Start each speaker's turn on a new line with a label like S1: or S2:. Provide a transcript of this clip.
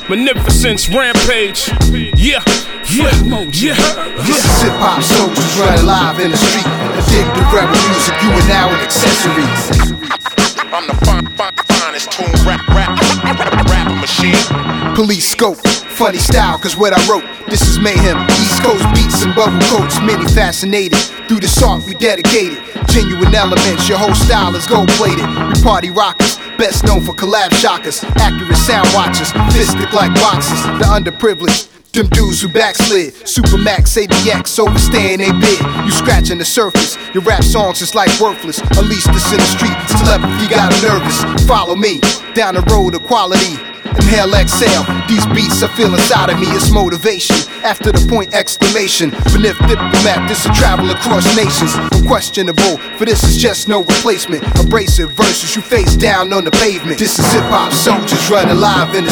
S1: Magnificence, rampage. Yeah.
S2: This is hip-hop soldiers running live in the street. Addictive rebel music, you are now an accessory.
S3: I'm the finest tune rapper machine.
S2: Police scope, funny style, cause what I wrote, this is mayhem. East Coast beats and bubble coats, many fascinated. Through the song we dedicated. Genuine elements, your whole style is gold-plated. We party rockers, best known for collab shockers. Accurate sound watchers, fistic like boxers. The underprivileged, them dudes who backslid. Supermax, ABX, overstaying they bid. You scratching the surface, your rap songs is like worthless. Unleash this in the street, celebrity got nervous. Follow me, down the road of quality. Inhale, exhale, these beats I feel inside of me. It's motivation, after the point exclamation. Beneath diplomat, this will travel across nations. Unquestionable, for this is just no replacement. Abrasive verses you face down on the pavement. This is hip-hop soldiers running live in the